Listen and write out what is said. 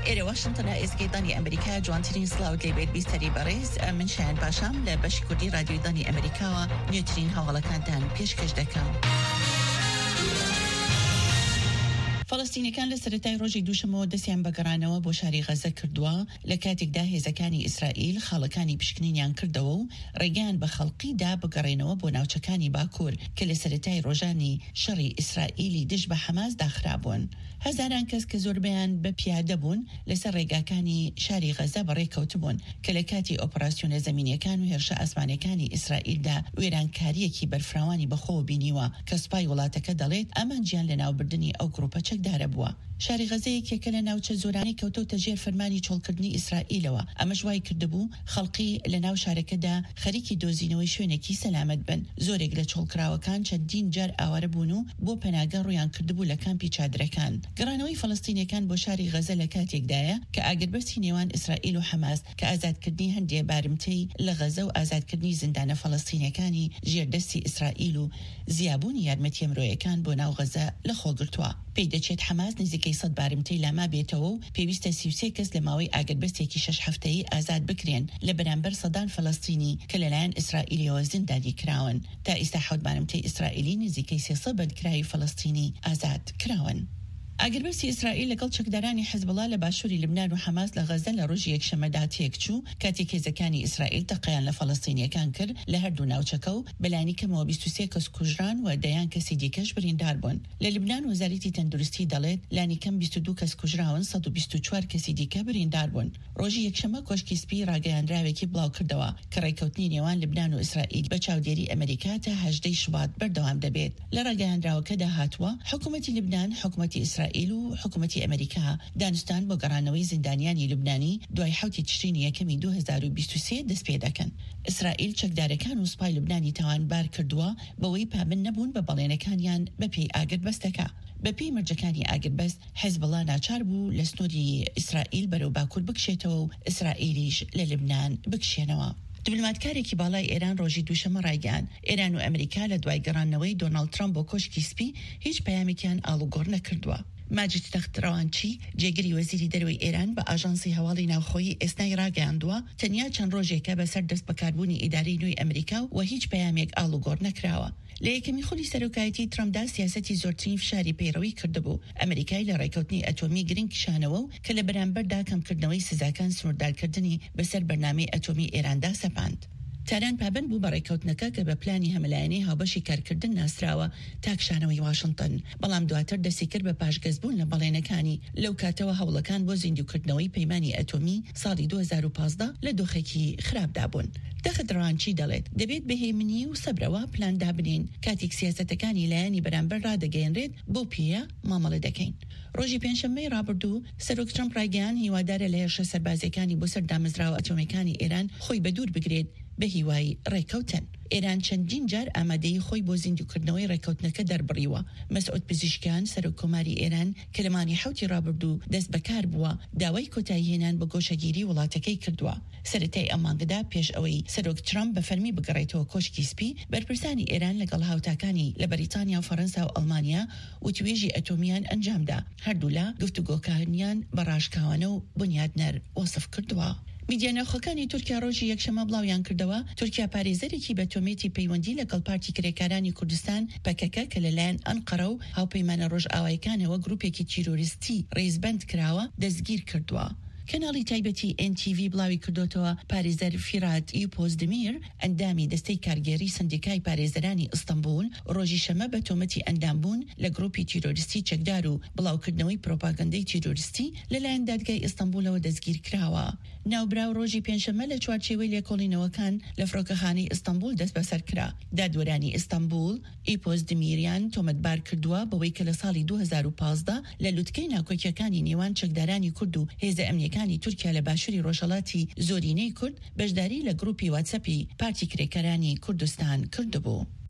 إلى واشنطن إسكي ضاني أمريكا جوانترين سلاود لبيت بيستري باريس من شان باشام لبش كردي راديو ضاني أمريكا نيوترين هوالا كانتان بيشكش دكام فلسطینی کان لسرتای ڕۆژی دووشەمەوە دەستیان بەگەڕانەوە بۆ شاری غەزە کردووە لە کاتێکدا هێزەکانی ئیسرائیل خاڵەکانی پشکنینیان کردەوە و ڕێگەیان بە خەڵقیدا بگەڕێنەوە بۆ ناوچەکانی باکوور کە لە سەرەتای ڕۆژانی شەڕی ئیسرائیلی دژ بە حەماس داخرابوون. هەزاران کەس کە زۆربیان بە پیادە بوون لەسەر ڕێگاکانی شاری غەزە بەڕێکەوتبوون کە لە کاتی ئۆپراسیۆنە زەمینیەکان و هێرشە ئاسمانەکانی ئیسرائیلدا وێرانکاریەکی بەرفراوانی بەخۆوە بینیوە کە سوپای وڵاتەکە دەڵێت ئەمان گیان لە ناوبردننی ئەو گروپە دارە بووە. شاری غەزەیەکێکە لە ناوچە زۆرانی کەوتۆتە ژێر فەرمانی چۆڵکردنی ئیسرائیلەوە. ئەمەش وای کردبوو خەڵقی لە ناو شارەکەدا خەریکی دۆزینەوەی شوێنێکی سەلامەت بن. زۆرێک لە چۆڵکراوەکان چەندین جار ئاوارە بوون و بۆ پەناگە ڕویان کردبوو لە کامپی چادرەکان. گەڕانەوەی فەڵەستینیەکان بۆ شاری غەزە لە کاتێکدایە کە ئاگربەستی نێوان ئیسرائیل و حەماس کە ئازادکردنی هەندێک بارمتەی لە غەزە و ئازادکردنی زیندانە فەڵەستینیەکانی ژێردەستی ئیسرائیل و زیابوونی یارمەتیە مرۆیەکان بۆ ناو غەزە لە خۆگرتووە. پێی دەچێت حەماس نزیکەی 100 بارمتەی لاما بێتەوە و پێویستە 33 کەس لە ماوەی ئاگربەستێکی 6 هەفتەیی ئازاد بکرێن لە بەرامبەر سەدان فەڵەستینی کە لەلایەن ئیسرائیلەوە زیندانی کراون. تا ئێستا 7 بارمتەی ئیسرائیلی نزیکەی 300 بەندکراوی فەڵەستینی ئازاد کراون. ئاگربەستی ئیسرائیل لەگەڵ چەکدارانی حیزبڵا لە باشووری لبنان و حەماس لە غەزە لە ڕۆژی یەکشەمەدا تێکچوو کاتێک هێزەکانی ئیسرائیل تەقەیان لە فەڵەستینیەکان کرد لە هەردوو ناوچەکە و بەلانی کەمەوە 23 کەس کوژران و دەیان کەسی دیکەش بریندار بوون. لە لبنان وەزارەتی تەندروستی دەڵێت لانی کەم 22 کەس کوژراون 124 کەسی دیکە بریندار بوون. ڕۆژی یەکشەمە کۆشکی سپی ڕاگەیاندراوێکی بڵاو کردەوە کە ڕێکەوتنی نێوان لبنان و ئیسرائیل بە چاودێری ئەمریکا تا 18 شوبات بەردەوام دەبێت. لە ڕاگەیاندراوەکەدا هاتووە حکوومەتی لبنان، حکوومەتی ئیسرائیل و حکوومەتی ئەمریکا دانوستان بۆ گەڕانەوەی زیندانیانی لوبنانی دوای 7 تشرینی یەکەمی 2023 دەست پێ دەکەن. ئیسرائیل چەکدارەکان و سوپای لوبنانی تاوانبار کردووە بەوەی پابند نەبوون بە بەڵێنەکانیان بەپێی ئاگربەستەکە. بەپێی مرجەکانی ئاگربەست حیزبڵا ناچار بوو لە سنووری ئیسرائیل بەرەو باکوور بکشێتەوە و ئیسرائیلیش لە لبنان بکشێنەوە. دیپلۆماتکارێکی باڵای ئێران ڕۆژی دووشەمە ڕایگەیاند ئێران و ئەمریکا لە دوای گەڕانەوەی دۆناڵد ترامپ بۆ کۆشکی سپی هیچ پەیامێکیان ئاڵوگۆڕ نەکردووە. ماجد تەختڕەوانچی جێگری وەزیری دەروی ئێران بە ئاژانسی هەواڵی ناوخۆیی ئێسنای ڕاگەیاندووە تەنیا چەند ڕۆژێکە بەسەر دەست بەکاربوونی ئیدارەی نوێی ئەمریکا و هیچ پەیامێک ئاڵوگۆڕ نەکراوە. لە یەکەمی خولی سەرۆکایەتی ترامپدا سیاسەتی زۆرترین فشاری پەیڕەوی کردبوو. ئەمریکای لە ڕێکەوتنی ئەتۆمی گرنگ کشانەوە و کە لە بەرامبەردا کەمکردنەوەی سزاکان سنووردارکردنی بەسەر بەرنامەی ئەتۆمی ئێراندا سەپاند. تاران پابند بوو بە ڕێکەوتنەکە کە بە پلانی هەملایەنەی هاوبەشی کارکردن ناسراوە تاکشانەوەی واشنگتن، بەڵام دواتر دەستی کرد بە پاشگەزبوون لە بەڵێنەکانی لەو کاتەوە هەوڵەکان بۆ زیندووکردنەوەی پەیمانی ئەتۆمی ساڵی 2015 لە دۆخێکی خراپدا بوون. تەختڕەوانچی دەڵێت دەبێت بەهێمنی و سەبرەوە پلان دابنین کاتێک سیاسەتەکانی لایەنی بەرامبەر ڕادەگەیەنرێت بۆ پێە مامەڵە دەکەین. ڕۆژی پێنجشەممەی ڕابردوو سەرۆک ترامپ ڕایگەیاند هیوادارە لە هێرشە سەربازیەکانی بۆ سەر دامەزراوە ئەتۆمیەکانی ئێران خۆی بەدوور بگرێت بە هیوای ڕێکەوتن. ئێران چەندین جار ئامادەی خۆی بۆ زیندووکردنەوەی ڕێکەوتنەکە دەربڕیوە. مەسعود پزیشکیان سەرۆک کۆماری ئێران کە لە مانگی 7 ڕابردوو دەست بەکار بووە داوای کۆتایی هێنان بە گۆشەگیری وڵاتەکەی کردووە. سەرەتای ئەم مانگەدا پێش ئەوەی سەرۆک ترامپ بە فەرمی بگەڕێتەوە کۆشکی سپی بەرپرسانی ئێران لەگەڵ هاوتاکانی لە بەریتانیا و فەڕەنسا و ئەڵمانیا و توێژی ئەتۆمیان ئەنجامدا. هەردوو لە گفتوگۆکانیان بە ڕاشکاوانە و بنیادنەر وەسف کردووە. میدیا ناوخۆکانی تورکیا ڕۆژی یەکشەمە بڵاویان کردەوە تورکیا پارێزەرێکی بە تۆمێتی پەیوەندی لەگەڵ پارتی کرێکارانی کوردستان پەکەکە کە لەلایەن ئەنقەرە و هاوپەیمانە ڕۆژئاواییەکانەوە گروپێکی تیرۆریستی ڕێزبەند کراوە دەستگیر کردووە. کەناڵی تایبەتی NTV بڵاوی کردوتەوە پارێزەر فیرات ئیوپۆزدمیر ئەندامی دەستەی کارگێری سندیکای پارێزەرانی ئیستانبول ڕۆژی شەمە بە تۆمەتی ئەندامبوون لە گروپی تیرۆریستی چەکدار و بڵاوکردنەوەی پرۆپاگەندەی تیرۆریستی لەلایەن دادگای ئیستانبولەوە دەستگیر کراوە. ناوبراو ڕۆژی پێنجشەممە لە چوارچێوەی لێکۆڵینەوەکان لە فڕۆکەخانەی ئیستانبول دەست بەسەر کرا. دادوەرانی ئیستانبول ئیپۆزدمیریان تۆمەتبار کردووە بەوەی کە لە ساڵی 2015 لە لوتکەی ناکۆکیەکانی نێوان چەکدارانی کورد و هێزە ئەمنیەکانی تورکیا لە باشووری ڕۆژهەڵاتی زۆرینەی کورد بەشداری لە گروپی واتسەپی پارتی کرێکارانی کوردستان کردبوو.